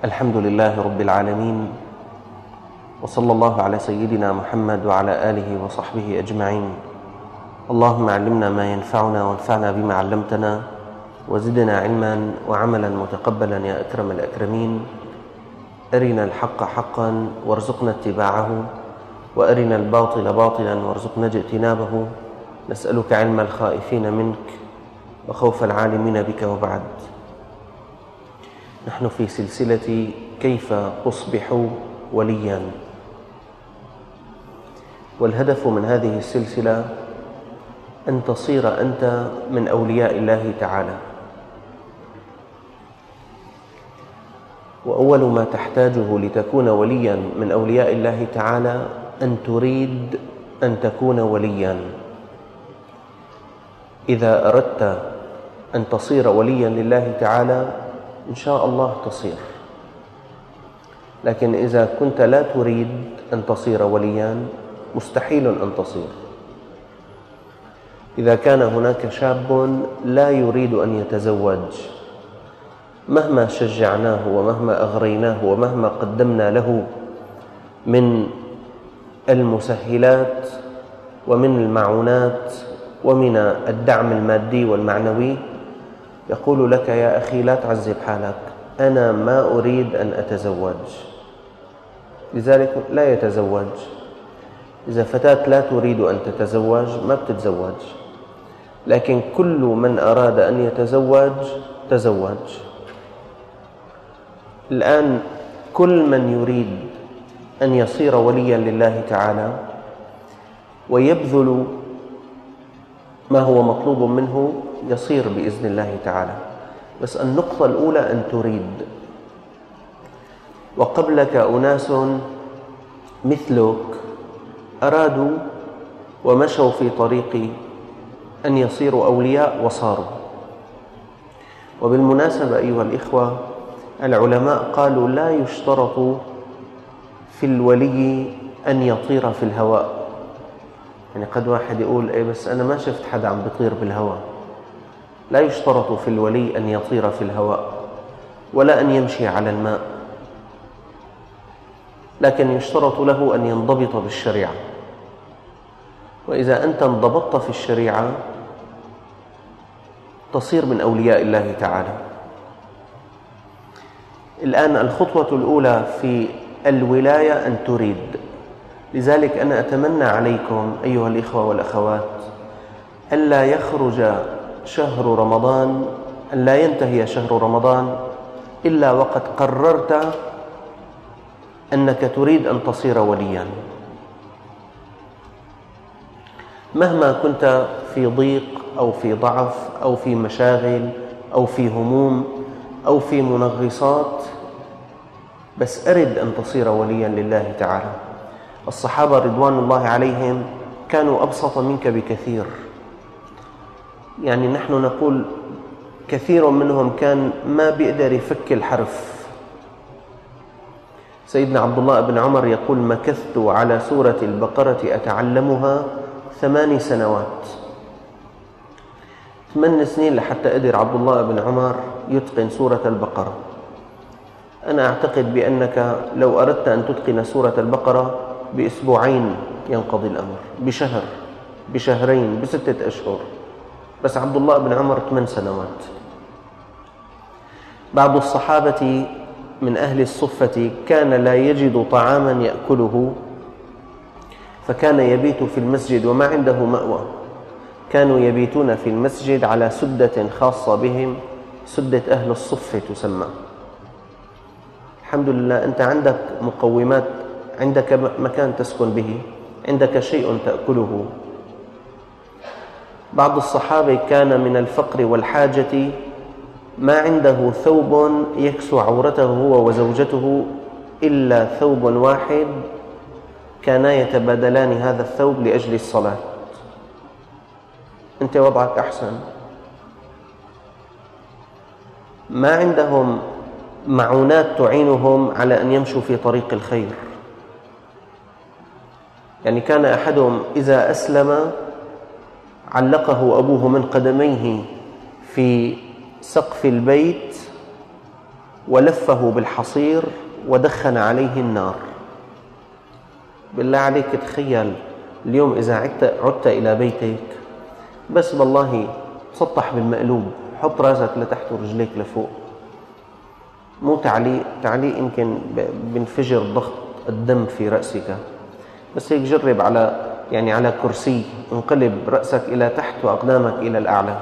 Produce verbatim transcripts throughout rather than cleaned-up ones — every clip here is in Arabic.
الحمد لله رب العالمين، وصلى الله على سيدنا محمد وعلى آله وصحبه أجمعين. اللهم علمنا ما ينفعنا وانفعنا بما علمتنا، وزدنا علما وعملا متقبلا يا أكرم الأكرمين. أرنا الحق حقا وارزقنا اتباعه، وأرنا الباطل باطلا وارزقنا اجتنابه. نسألك علم الخائفين منك وخوف العالمين بك. وبعد، نحن في سلسلة كيف تصبح وليا، والهدف من هذه السلسلة أن تصير أنت من أولياء الله تعالى. وأول ما تحتاجه لتكون وليا من أولياء الله تعالى أن تريد أن تكون وليا. إذا أردت أن تصير وليا لله تعالى إن شاء الله تصير، لكن إذا كنت لا تريد أن تصير وليا مستحيل أن تصير. إذا كان هناك شاب لا يريد أن يتزوج، مهما شجعناه ومهما أغريناه ومهما قدمنا له من المسهلات ومن المعونات ومن الدعم المادي والمعنوي، يقول لك: يا أخي لا تعذب حالك، أنا ما أريد أن أتزوج. لذلك لا يتزوج. إذا فتاة لا تريد أن تتزوج ما بتتزوج، لكن كل من أراد أن يتزوج تزوج. الآن كل من يريد أن يصير وليا لله تعالى ويبذل ما هو مطلوب منه يصير بإذن الله تعالى، بس النقطة الأولى أن تريد. وقبلك أناس مثلك أرادوا ومشوا في طريق أن يصيروا أولياء وصاروا. وبالمناسبة أيها الإخوة، العلماء قالوا لا يشترط في الولي أن يطير في الهواء. يعني قد واحد يقول: إيه بس أنا ما شفت حدا عم بيطير بالهواء. لا يشترط في الولي أن يطير في الهواء ولا أن يمشي على الماء، لكن يشترط له أن ينضبط بالشريعة. وإذا أنت انضبطت في الشريعة تصير من أولياء الله تعالى. الآن الخطوة الأولى في الولاية أن تريد. لذلك أنا أتمنى عليكم أيها الإخوة والأخوات ألا يخرج شهر رمضان، أن لا ينتهي شهر رمضان إلا وقد قررت أنك تريد أن تصير وليا. مهما كنت في ضيق أو في ضعف أو في مشاغل أو في هموم أو في منغصات، بس أرد أن تصير وليا لله تعالى. الصحابة رضوان الله عليهم كانوا أبسط منك بكثير. يعني نحن نقول كثير منهم كان ما بيقدر يفك الحرف. سيدنا عبد الله بن عمر يقول: مكثت على سورة البقرة أتعلمها ثمان سنوات. ثمان سنين لحتى قدر عبد الله بن عمر يتقن سورة البقرة. أنا أعتقد بأنك لو أردت أن تتقن سورة البقرة بأسبوعين ينقضي الأمر، بشهر، بشهرين، بستة أشهر. بس عبد الله بن عمر ثمان سنوات. بعض الصحابة من أهل الصفة كان لا يجد طعاما يأكله، فكان يبيت في المسجد وما عنده مأوى. كانوا يبيتون في المسجد على سدة خاصة بهم، سدة أهل الصفة تسمى. الحمد لله أنت عندك مقومات، عندك مكان تسكن به، عندك شيء تأكله. بعض الصحابة كان من الفقر والحاجة ما عنده ثوب يكسو عورته هو وزوجته إلا ثوب واحد، كانا يتبادلان هذا الثوب لأجل الصلاة. أنت وضعك أحسن. ما عندهم معونات تعينهم على أن يمشوا في طريق الخير. يعني كان أحدهم إذا أسلم علقه أبوه من قدميه في سقف البيت ولفه بالحصير ودخن عليه النار. بالله عليك تخيل اليوم إذا عدت, عدت إلى بيتك بس بالله سطح بالمقلوب، حط راسك لتحت ورجليك لفوق، مو تعليق تعليق يمكن بينفجر ضغط الدم في رأسك، بس هيك جرب على يعني على كرسي، انقلب رأسك إلى تحت وأقدامك إلى الأعلى.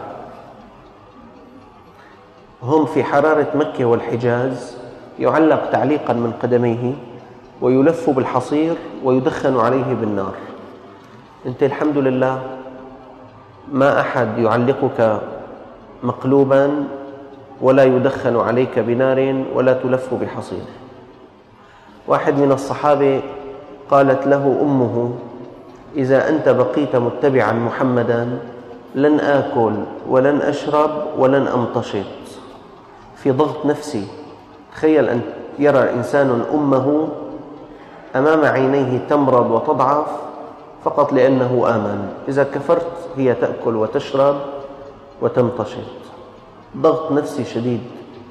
هم في حرارة مكة والحجاز يعلق تعليقا من قدميه ويلف بالحصير ويدخن عليه بالنار. أنت الحمد لله ما أحد يعلقك مقلوبا ولا يدخن عليك بنار ولا تلف بحصير. واحد من الصحابة قالت له أمه: إذا أنت بقيت متبعا محمدا لن آكل ولن أشرب ولن أمتشط. في ضغط نفسي. تخيل أن يرى إنسان أمه أمام عينيه تمرض وتضعف فقط لأنه آمن. إذا كفرت هي تأكل وتشرب وتمتشط. ضغط نفسي شديد.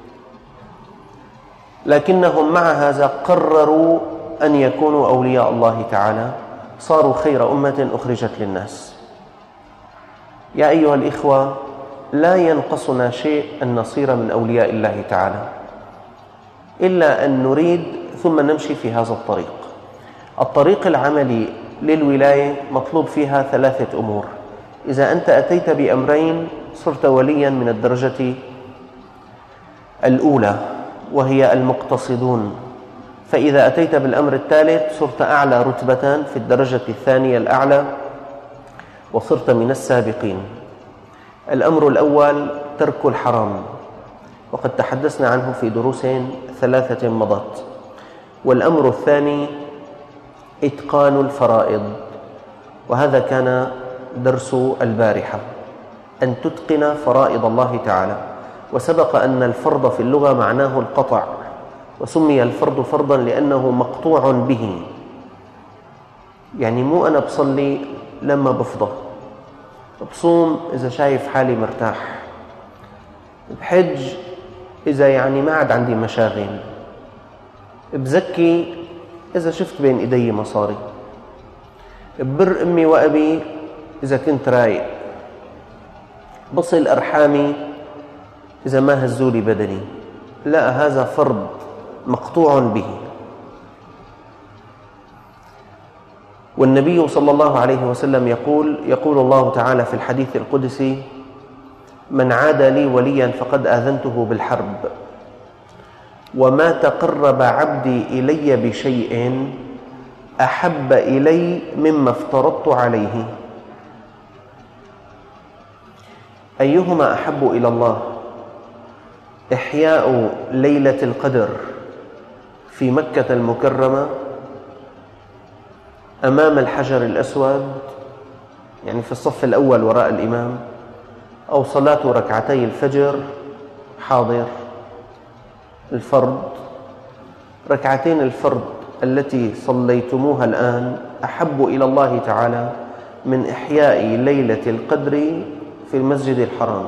لكنهم مع هذا قرروا أن يكونوا أولياء الله تعالى، صاروا خير أمة أخرجت للناس. يا أيها الإخوة، لا ينقصنا شيء أن نصير من أولياء الله تعالى، إلا أن نريد ثم نمشي في هذا الطريق. الطريق العملي للولاية مطلوب فيها ثلاثة أمور. إذا أنت أتيت بأمرين صرت وليا من الدرجة الأولى وهي المقتصدون، فإذا أتيت بالأمر الثالث صرت أعلى رتبة في الدرجة الثانية الأعلى وصرت من السابقين. الأمر الأول ترك الحرام، وقد تحدثنا عنه في دروس ثلاثة مضت. والأمر الثاني إتقان الفرائض، وهذا كان درس البارحة، أن تتقن فرائض الله تعالى. وسبق أن الفرض في اللغة معناه القطع، وسمي الفرض فرضا لأنه مقطوع به. يعني مو أنا بصلي لما بفضى، بصوم إذا شايف حالي مرتاح، بحج إذا يعني ما عاد عندي مشاغل، بزكي إذا شفت بين إيدي مصاري، ببر أمي وأبي إذا كنت رايق، بصل أرحامي إذا ما هزولي بدني. لا، هذا فرض مقطوع به. والنبي صلى الله عليه وسلم يقول يقول الله تعالى في الحديث القدسي: من عاد لي وليا فقد آذنته بالحرب، وما تقرب عبدي إلي بشيء أحب إلي مما افترضت عليه. أيهما أحب إلى الله؟ إحياء ليلة القدر في مكة المكرمة أمام الحجر الأسود، يعني في الصف الأول وراء الإمام، أو صلاة ركعتي الفجر حاضر الفرض؟ ركعتين الفرض التي صليتموها الآن أحب إلى الله تعالى من إحياء ليلة القدر في المسجد الحرام.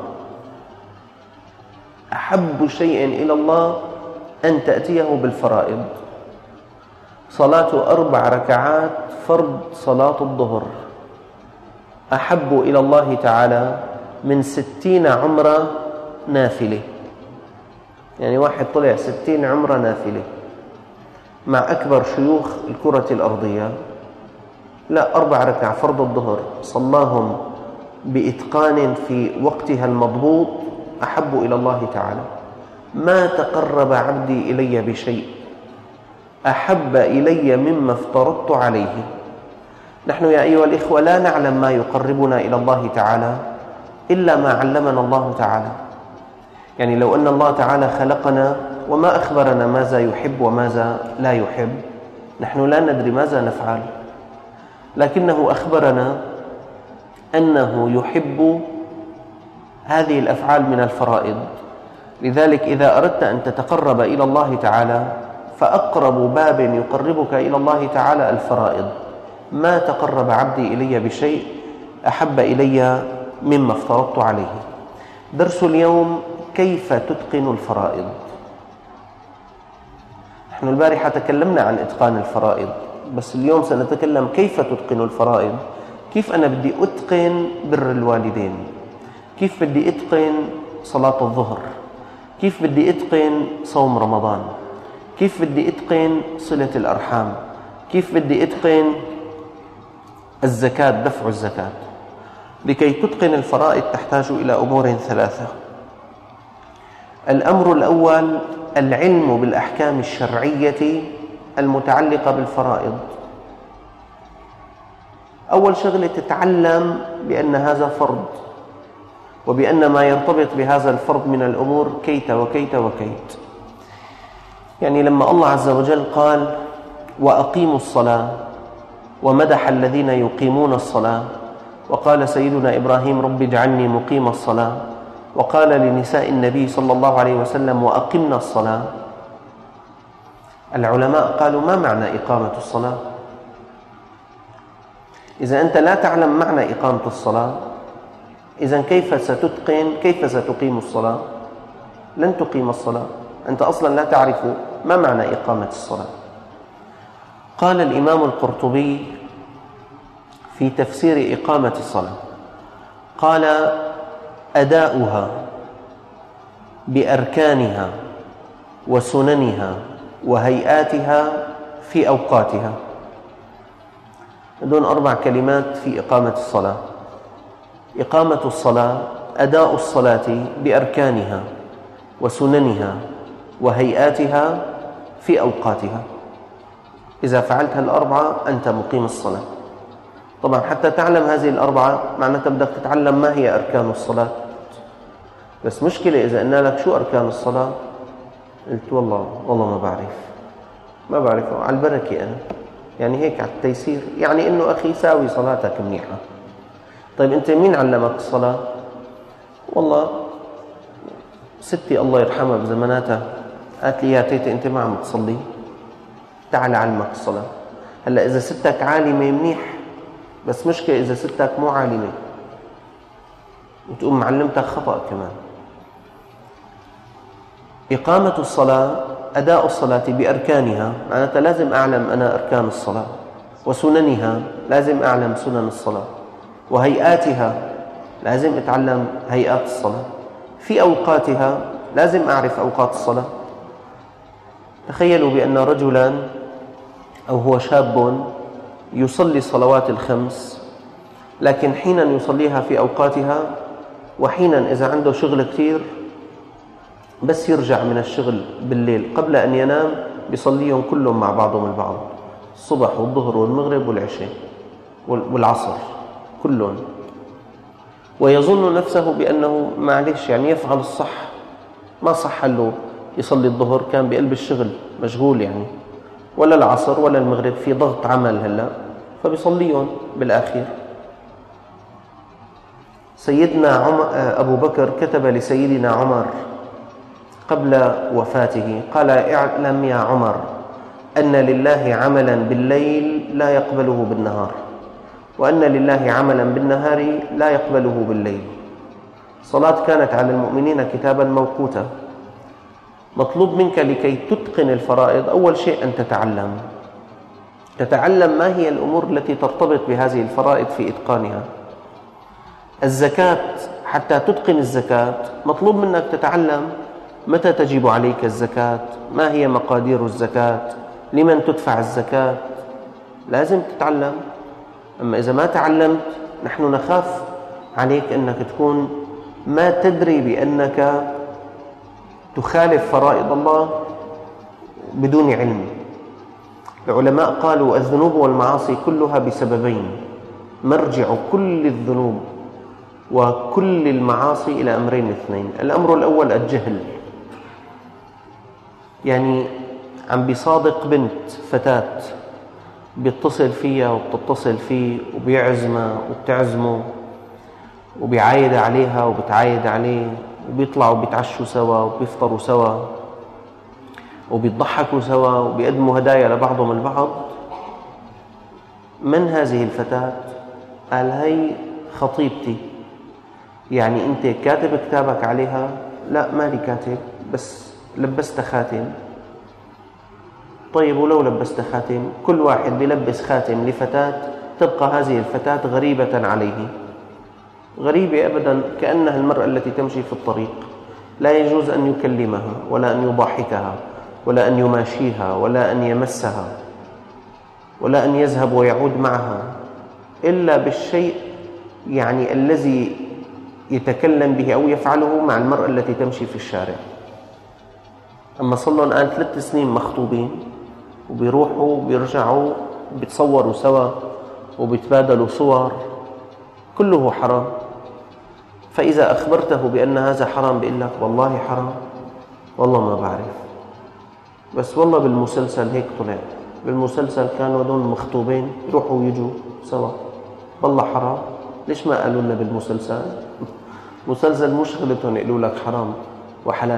أحب شيء إلى الله أن تأتيه بالفرائض. صلاة أربع ركعات فرض صلاة الظهر أحب إلى الله تعالى من ستين عمرة نافلة. يعني واحد طلع ستين عمرة نافلة مع أكبر شيوخ الكرة الأرضية، لا، أربع ركع فرض الظهر صلاهم بإتقان في وقتها المضبوط أحب إلى الله تعالى. ما تقرب عبدي إلي بشيء أحب إلي مما افترضت عليه. نحن يا أيها الإخوة لا نعلم ما يقربنا إلى الله تعالى إلا ما علمنا الله تعالى. يعني لو أن الله تعالى خلقنا وما أخبرنا ماذا يحب وماذا لا يحب، نحن لا ندري ماذا نفعل، لكنه أخبرنا أنه يحب هذه الأفعال من الفرائض. لذلك إذا أردت أن تتقرب إلى الله تعالى فأقرب باب يقربك إلى الله تعالى الفرائض. ما تقرب عبدي إلي بشيء أحب إلي مما افترضت عليه. درس اليوم: كيف تتقن الفرائض؟ نحن البارحة تكلمنا عن إتقان الفرائض، بس اليوم سنتكلم كيف تتقن الفرائض. كيف أنا بدي أتقن بر الوالدين، كيف بدي أتقن صلاة الظهر، كيف بدي أتقن صوم رمضان، كيف بدي أتقن صلة الأرحام، كيف بدي أتقن الزكاة، دفع الزكاة. لكي تتقن الفرائض تحتاج إلى أمور ثلاثة. الأمر الأول العلم بالأحكام الشرعية المتعلقة بالفرائض. أول شغلة تتعلم بأن هذا فرض، وبأن ما يرتبط بهذا الفرض من الأمور كيت وكيت وكيت. يعني لما الله عز وجل قال وأقيموا الصلاة ومدح الذين يقيمون الصلاة، وقال سيدنا إبراهيم رب اجعلني مقيم الصلاة، وقال لنساء النبي صلى الله عليه وسلم وأقمنا الصلاة، العلماء قالوا ما معنى إقامة الصلاة؟ إذا أنت لا تعلم معنى إقامة الصلاة، إذن كيف ستتقن، كيف ستقيم الصلاة؟ لن تقيم الصلاة، أنت أصلا لا تعرف ما معنى إقامة الصلاة. قال الإمام القرطبي في تفسير إقامة الصلاة، قال أداؤها بأركانها وسننها وهيئاتها في أوقاتها. هذول أربع كلمات في إقامة الصلاة. إقامة الصلاة أداء الصلاة بأركانها وسننها وهيئاتها في أوقاتها. إذا فعلت هالأربعة أنت مقيم الصلاة. طبعا حتى تعلم هذه الأربعة معناتها بدك تتعلم ما هي أركان الصلاة. بس مشكلة إذا قلنا لك شو أركان الصلاة، قلت والله والله ما بعرف ما بعرف على البركة أنا، يعني هيك على التيسير، يعني إنه أخي ساوي صلاتك منيحة. طيب أنت مين علمك الصلاة؟ والله ستي الله يرحمها بزماناتها قالت لي يا تيتي أنت ما عم تصلي، تعال علمك الصلاة. هلأ إذا ستك عالمة منيح، بس مشكلة إذا ستك مو عالمة وتقوم معلمتك خطأ كمان. إقامة الصلاة أداء الصلاة بأركانها، معناتها لازم أعلم أنا أركان الصلاة، وسننها لازم أعلم سنن الصلاة، وهيئاتها لازم أتعلم هيئات الصلاة، في أوقاتها لازم أعرف أوقات الصلاة. تخيلوا بأن رجلا أو هو شاب يصلي الصلوات الخمس، لكن حينا يصليها في أوقاتها، وحينا إذا عنده شغل كثير بس يرجع من الشغل بالليل قبل أن ينام بيصليهم كلهم مع بعضهم البعض، الصبح والظهر والمغرب والعشاء والعصر كلهم، ويظن نفسه بأنه معلش يعني يفعل الصح. ما صح له يصلي الظهر، كان بقلب الشغل مشغول يعني، ولا العصر ولا المغرب في ضغط عمل هلأ، فبيصليهم بالآخر. سيدنا عمر أبو بكر كتب لسيدنا عمر قبل وفاته، قال اعلم يا عمر أن لله عملا بالليل لا يقبله بالنهار، وأن لله عملا بالنهار لا يقبله بالليل. الصلاة كانت على المؤمنين كتابا موقوتا. مطلوب منك لكي تتقن الفرائض أول شيء أن تتعلم تتعلم ما هي الأمور التي ترتبط بهذه الفرائض في إتقانها. الزكاة، حتى تتقن الزكاة مطلوب منك تتعلم متى تجب عليك الزكاة، ما هي مقادير الزكاة، لمن تدفع الزكاة، لازم تتعلم. أما إذا ما تعلمت نحن نخاف عليك أنك تكون ما تدري بأنك تخالف فرائض الله بدون علم. العلماء قالوا الذنوب والمعاصي كلها بسببين، مرجع كل الذنوب وكل المعاصي إلى أمرين اثنين. الأمر الأول الجهل، يعني عم بيصادق بنت فتاة بيتصل فيها وبتتصل فيه وبيعزمها وبتعزمه وبيعايد عليها وبتعايد عليه، وبيطلعوا بيتعشوا سوا وبيفطروا سوا وبيضحكوا سوا وبيقدموا هدايا لبعضهم البعض. من هذه الفتاة؟ قال هي خطيبتي. يعني أنت كاتب كتابك عليها؟ لا مالي كاتب، بس لبست خاتم. طيب ولو لبست خاتم؟ كل واحد بيلبس خاتم لفتاة تبقى هذه الفتاة غريبة عليه، غريبة أبدا، كأنها المرأة التي تمشي في الطريق، لا يجوز أن يكلمها ولا أن يضحكها ولا أن يماشيها ولا أن يمسها ولا أن يذهب ويعود معها إلا بالشيء يعني الذي يتكلم به أو يفعله مع المرأة التي تمشي في الشارع. أما صلوا الآن ثلاث سنين مخطوبين وبيروحوا وبيرجعوا بيتصوروا سوا وبيتبادلوا صور، كله حرام. فإذا أخبرته بأن هذا حرام بيقول لك والله حرام، والله ما بعرف، بس والله بالمسلسل هيك طلع، بالمسلسل كانوا هذول مخطوبين يروحوا ويجوا سوا، والله حرام. ليش ما قالوا لنا بالمسلسل؟ مسلسل مو شغلتهم يقولوا لك حرام وحلال.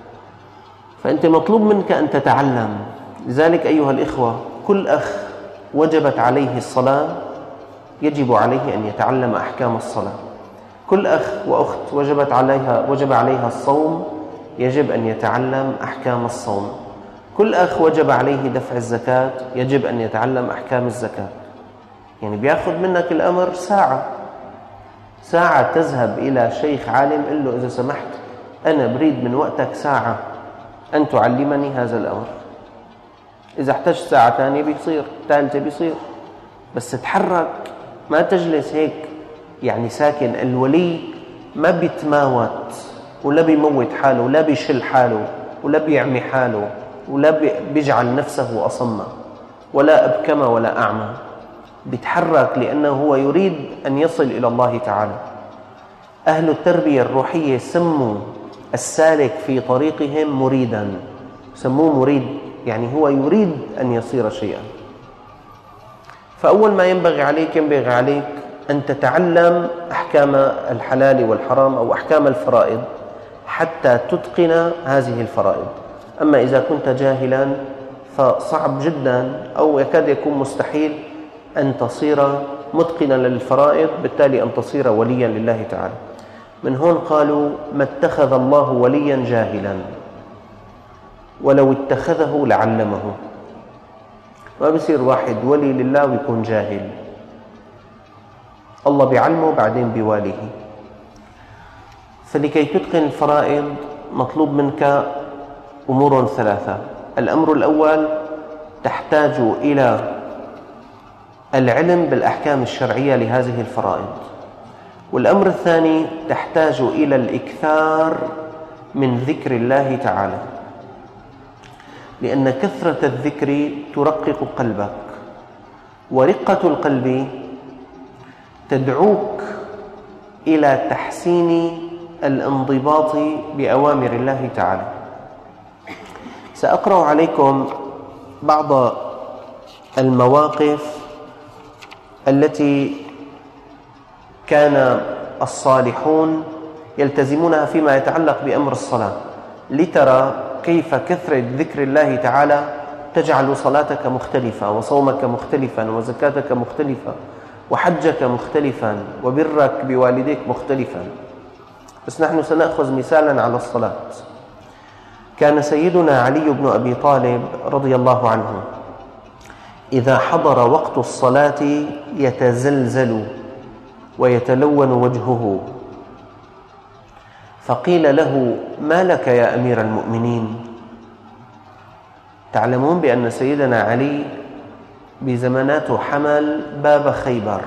فأنت مطلوب منك أن تتعلم. لذلك أيها الإخوة، كل أخ وجبت عليه الصلاة يجب عليه أن يتعلم أحكام الصلاة. كل أخ وأخت وجبت عليها وجب عليها الصوم يجب أن يتعلم أحكام الصوم. كل أخ وجب عليه دفع الزكاة يجب أن يتعلم أحكام الزكاة. يعني بياخذ منك الأمر ساعة ساعة تذهب إلى شيخ عالم قل له إذا سمحت أنا بريد من وقتك ساعة أن تعلمني هذا الأمر. إذا احتجت ساعة ثانية بيصير، ثالثة بيصير، بس تحرك، ما تجلس هيك يعني ساكن. الولي ما بيتماوت ولا بيموت حاله ولا بيشل حاله ولا بيعمي حاله ولا بيجعل نفسه أصم ولا أبكم ولا أعمى، بيتحرك لأنه هو يريد أن يصل إلى الله تعالى. أهل التربية الروحية سموا السالك في طريقهم مريدا، سموه مريد، يعني هو يريد أن يصير شيئا. فأول ما ينبغي عليك ينبغي عليك أن تتعلم أحكام الحلال والحرام أو أحكام الفرائض حتى تتقن هذه الفرائض. أما إذا كنت جاهلا فصعب جدا أو يكاد يكون مستحيل أن تصير متقنا للفرائض، بالتالي أن تصير وليا لله تعالى. من هون قالوا ما اتخذ الله وليا جاهلا ولو اتخذه لعلمه. ما بيصير واحد ولي لله ويكون جاهل، الله بيعلمه بعدين بيواليه. فلكي تتقن الفرائض مطلوب منك أمور ثلاثة. الأمر الأول تحتاج إلى العلم بالأحكام الشرعية لهذه الفرائض، والأمر الثاني تحتاج إلى الإكثار من ذكر الله تعالى، لأن كثرة الذكر ترقق قلبك، ورقة القلب تدعوك إلى تحسين الانضباط بأوامر الله تعالى. سأقرأ عليكم بعض المواقف التي كان الصالحون يلتزمونها فيما يتعلق بأمر الصلاة، لترى كيف كثرة ذكر الله تعالى تجعل صلاتك مختلفة وصومك مختلفا وزكاتك مختلفة وحجك مختلفا وبرك بوالديك مختلفا. بس نحن سنأخذ مثالا على الصلاة. كان سيدنا علي بن أبي طالب رضي الله عنه إذا حضر وقت الصلاة يتزلزل ويتلون وجهه، فقيل له ما لك يا أمير المؤمنين؟ تعلمون بأن سيدنا علي بزماناته حمل باب خيبر.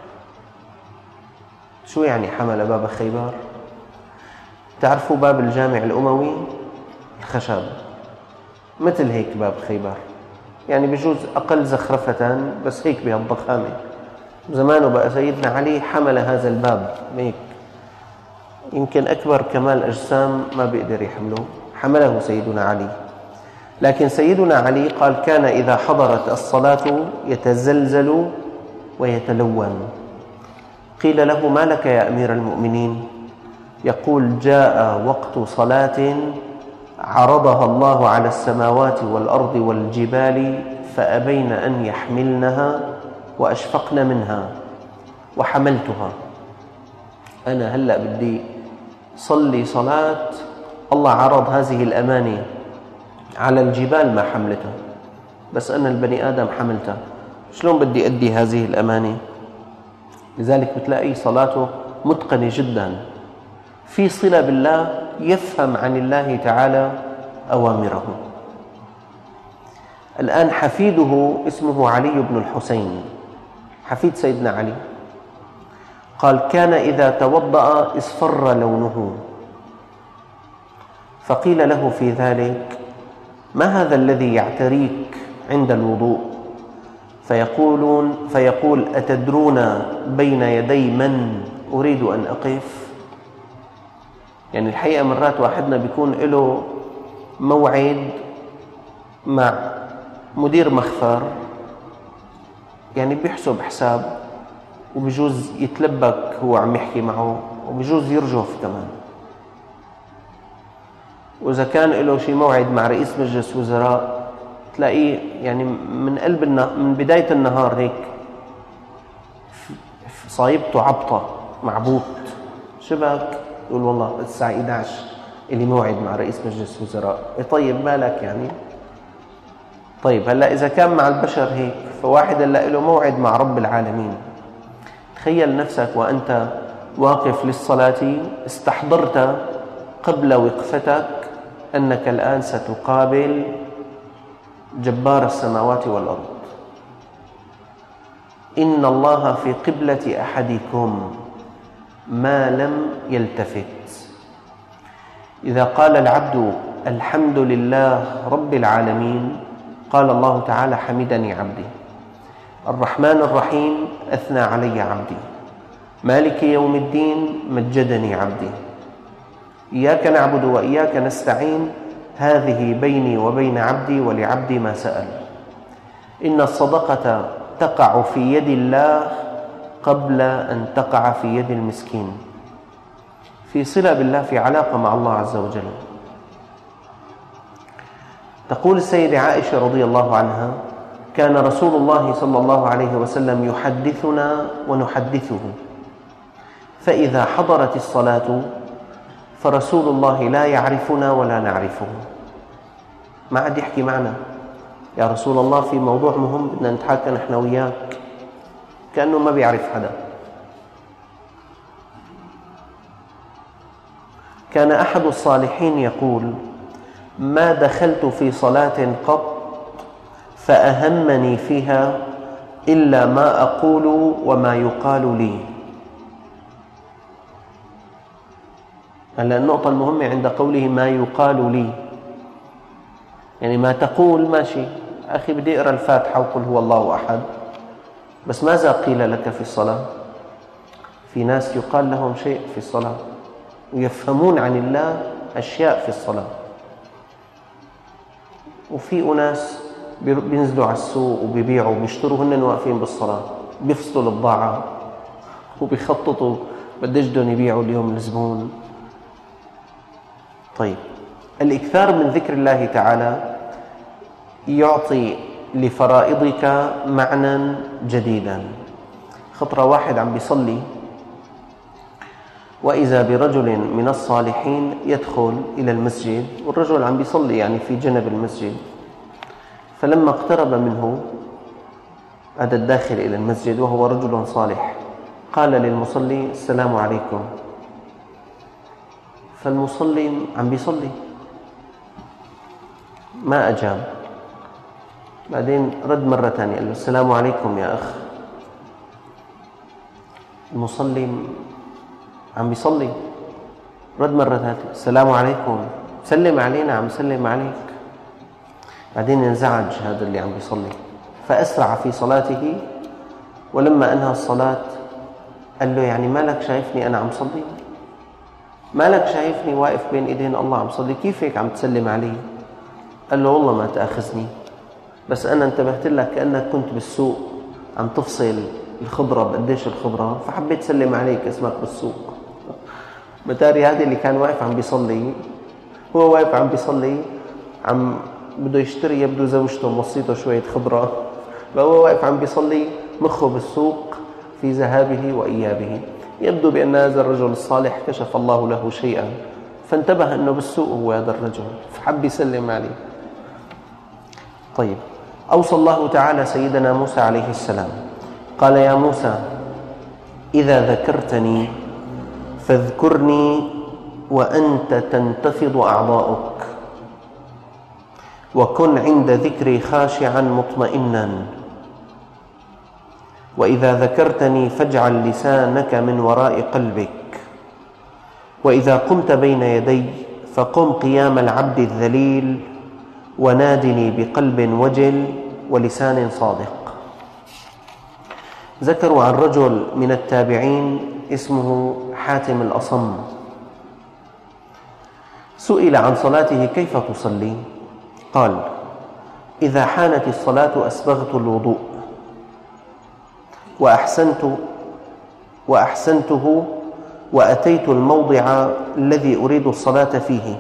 شو يعني حمل باب خيبر؟ تعرفوا باب الجامع الأموي الخشب، مثل هيك باب خيبر، يعني بجوز أقل زخرفة بس هيك بهالضخامة. زمانه بقى سيدنا علي حمل هذا الباب هيك، يمكن أكبر كمال أجسام ما بيقدر يحمله، حمله سيدنا علي. لكن سيدنا علي قال كان إذا حضرت الصلاة يتزلزل ويتلون. قيل له ما لك يا أمير المؤمنين؟ يقول جاء وقت صلاة عرضها الله على السماوات والأرض والجبال فأبين أن يحملنها وأشفقن منها وحملتها. أنا هلأ بدي صلي صلاة الله عرض هذه الأماني على الجبال ما حملتها، بس أنا البني آدم حملته، شلون بدي أدي هذه الأمانة؟ لذلك بتلاقي صلاته متقنة جدا، في صلة بالله، يفهم عن الله تعالى أوامره. الآن حفيده اسمه علي بن الحسين، حفيد سيدنا علي، قال: كان إذا توضأ اصفر لونه، فقيل له في ذلك: ما هذا الذي يعتريك عند الوضوء؟ فيقولون فيقول: أتدرون بين يدي من أريد أن أقف؟ يعني الحقيقة مرات واحدنا بيكون له موعد مع مدير مخفر، يعني بيحسب حساب، وبجوز يتلبك هو عم يحكي معه، وبجوز يرجف كمان. وإذا كان له شيء موعد مع رئيس مجلس وزراء، تلاقيه يعني من قلب النهار، من بداية النهار هيك صايبته عبطة، معبوط، شبك، يقول: والله الساعة إحدى عشر اللي موعد مع رئيس مجلس وزراء. طيب مالك يعني؟ طيب هلأ إذا كان مع البشر هيك، فواحد هلأ له موعد مع رب العالمين. تخيل نفسك وأنت واقف للصلاة استحضرت قبل وقفتك أنك الآن ستقابل جبار السماوات والأرض. إن الله في قبلة أحدكم ما لم يلتفت. إذا قال العبد: الحمد لله رب العالمين، قال الله تعالى: حمدني عبدي. الرحمن الرحيم: أثنى علي عبدي. مالك يوم الدين: مجدني عبدي. إياك نعبد وإياك نستعين: هذه بيني وبين عبدي ولعبدي ما سأل. إن الصدقة تقع في يد الله قبل أن تقع في يد المسكين. في صلة بالله، في علاقة مع الله عز وجل. تقول السيدة عائشة رضي الله عنها: كان رسول الله صلى الله عليه وسلم يحدثنا ونحدثه، فإذا حضرت الصلاة فرسول الله لا يعرفنا ولا نعرفه. ما عاد يحكي معنا: يا رسول الله في موضوع مهم بدنا نتحاكى نحن وياك، كأنه ما بيعرف حدا. كان أحد الصالحين يقول: ما دخلت في صلاة قط فأهمني فيها إلا ما أقول وما يقال لي. هلا النقطة المهمة عند قوله ما يقال لي، يعني ما تقول ماشي، أخي بدي أقرأ الفاتحة وقل هو الله أحد، بس ماذا قيل لك في الصلاة؟ في ناس يقال لهم شيء في الصلاة ويفهمون عن الله أشياء في الصلاة، وفي أناس بينزلوا على السوق وبيبيعوا وبيشتروا هن واقفين بالصلاة، بيفصلوا البضاعة وبيخططوا بديش بدهم يبيعوا اليوم الزبون. طيب، الإكثار من ذكر الله تعالى يعطي لفرائضك معنى جديدا. خطرة واحد عم بيصلي وإذا برجل من الصالحين يدخل إلى المسجد، والرجل عم بيصلي يعني في جنب المسجد، فلما اقترب منه هذا الداخل إلى المسجد وهو رجل صالح قال للمصلي: السلام عليكم. فالمصلي عم بيصلي ما أجاب، بعدين رد مرة ثانية قال له: السلام عليكم يا أخ. المصلي عم بيصلي رد مرة ثالثة: السلام عليكم. سلم علينا، عم سلم عليك. بعدين انزعج هذا اللي عم بيصلي فأسرع في صلاته، ولما أنهى الصلاة قال له: يعني مالك شايفني أنا عم صلي؟ مالك شايفني واقف بين إيدين الله عم صلي؟ كيف هيك عم تسلم علي؟ قال له: والله ما تأخذني، بس أنا انتبهت لك كأنك كنت بالسوق عم تفصل الخضرة بقديش الخضرة، فحبيت أسلم عليك اسمك بالسوق. بتاري هذا اللي كان واقف عم بيصلي، هو واقف عم بيصلي عم بده يشتري يبدو زوجته موصيته شوية خضرة، فهو واقف عم بيصلي مخه بالسوق في ذهابه وإيابه. يبدو بأن هذا الرجل الصالح كشف الله له شيئا فانتبه أنه بالسوق هو هذا الرجل، فحب يسلم عليه. طيب، أوصى الله تعالى سيدنا موسى عليه السلام، قال: يا موسى إذا ذكرتني فاذكرني وأنت تنتفض أعضاؤك، وكن عند ذكري خاشعا مطمئنا، وإذا ذكرتني فاجعل لسانك من وراء قلبك، وإذا قمت بين يدي فقم قيام العبد الذليل، ونادني بقلب وجل ولسان صادق. ذكروا عن رجل من التابعين اسمه حاتم الأصم، سئل عن صلاته: كيف تصلي؟ قال: إذا حانت الصلاة أسبغت الوضوء وأحسنت وأحسنته وأتيت الموضع الذي أريد الصلاة فيه،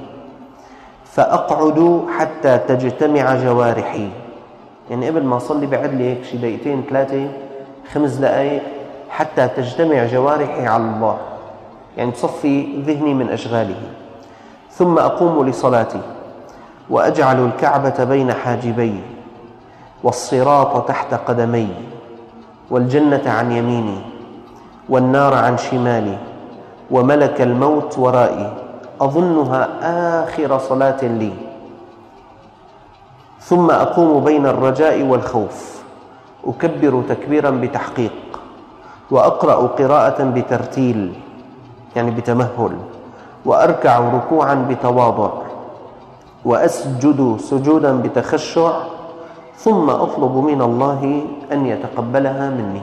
فأقعد حتى تجتمع جوارحي. يعني قبل ما أصلي بعد لي هيك شي دقيقتين ثلاثة خمس دقائق حتى تجتمع جوارحي على الله، يعني تصفي ذهني من أشغاله. ثم أقوم لصلاتي وأجعل الكعبة بين حاجبي، والصراط تحت قدمي، والجنة عن يميني، والنار عن شمالي، وملك الموت ورائي، أظنها آخر صلاة لي. ثم أقوم بين الرجاء والخوف، أكبر تكبيرا بتحقيق، وأقرأ قراءة بترتيل يعني بتمهل، وأركع ركوعا بتواضع، وأسجد سجودا بتخشع، ثم أطلب من الله أن يتقبلها مني.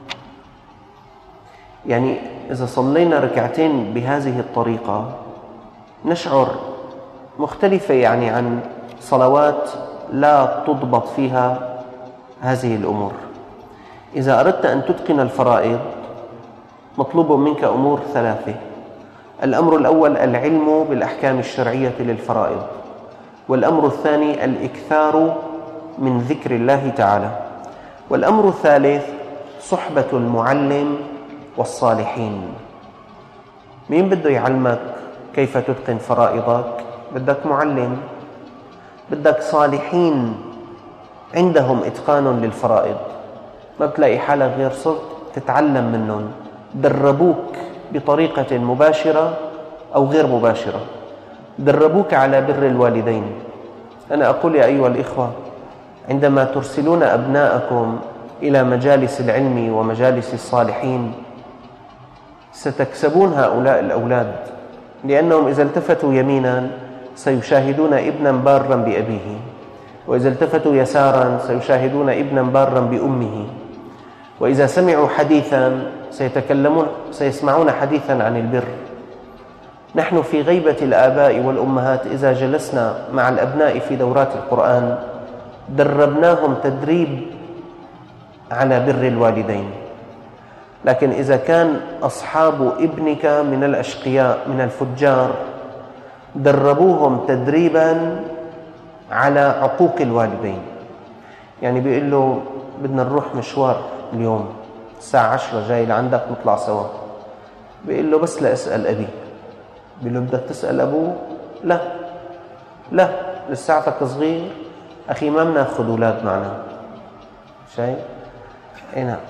يعني إذا صلينا ركعتين بهذه الطريقة نشعر مختلفة يعني عن صلوات لا تضبط فيها هذه الأمور. إذا أردت أن تتقن الفرائض مطلوب منك أمور ثلاثة. الأمر الأول العلم بالأحكام الشرعية للفرائض، والأمر الثاني الإكثار من ذكر الله تعالى، والأمر الثالث صحبة المعلم والصالحين. مين بده يعلمك كيف تتقن فرائضك؟ بدك معلم، بدك صالحين عندهم إتقان للفرائض، ما بتلاقي حالك غير صرت تتعلم منهم، دربوك بطريقة مباشرة أو غير مباشرة، دربوك على بر الوالدين. أنا أقول يا أيها الإخوة، عندما ترسلون أبناءكم إلى مجالس العلم ومجالس الصالحين ستكسبون هؤلاء الأولاد، لأنهم إذا التفتوا يمينا سيشاهدون ابنا بارا بأبيه، وإذا التفتوا يسارا سيشاهدون ابنا بارا بأمه، وإذا سمعوا حديثا سيتكلمون سيسمعون حديثا عن البر. نحن في غيبة الآباء والأمهات إذا جلسنا مع الأبناء في دورات القرآن دربناهم تدريب على بر الوالدين، لكن إذا كان أصحاب ابنك من الأشقياء من الفجار دربوهم تدريبا على عقوق الوالدين. يعني بيقول له بدنا نروح مشوار اليوم الساعة عشرة جاي لعندك نطلع سوا، بيقول له بس لأسأل أبي. بيقول له بدك تسأل أبوه؟ لا لا لساعتك صغير أخي، ما بناخذ أولاد معنا. شايف؟ اي نعم.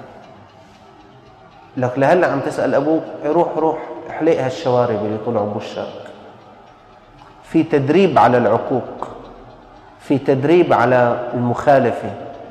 لك لهلا عم تسأل أبوك؟ روح روح احلق هالشوارب اللي طلعوا بوشك. في تدريب على العقوق، في تدريب على المخالفة.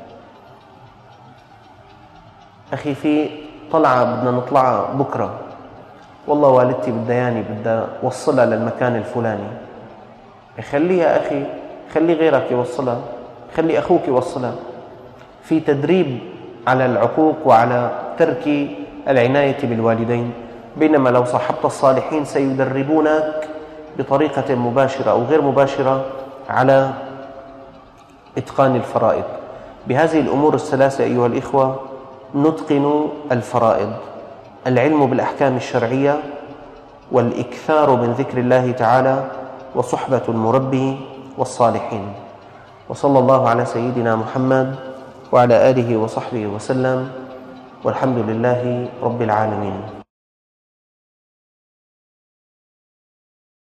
أخي في طلعة بدنا نطلعها بكرة، والله والدتي بدها ياني بدها وصلها للمكان الفلاني. خليها أخي، خلي غيرك يوصلها، خلي أخوك يوصلها. في تدريب على العقوق وعلى ترك العناية بالوالدين، بينما لو صاحبت الصالحين سيدربونك بطريقة مباشرة أو غير مباشرة على إتقان الفرائض. بهذه الأمور الثلاثة أيها الإخوة نتقن الفرائض: العلم بالأحكام الشرعية، والإكثار من ذكر الله تعالى، وصحبة المربي والصالحين. وصلى الله على سيدنا محمد وعلى آله وصحبه وسلم، والحمد لله رب العالمين.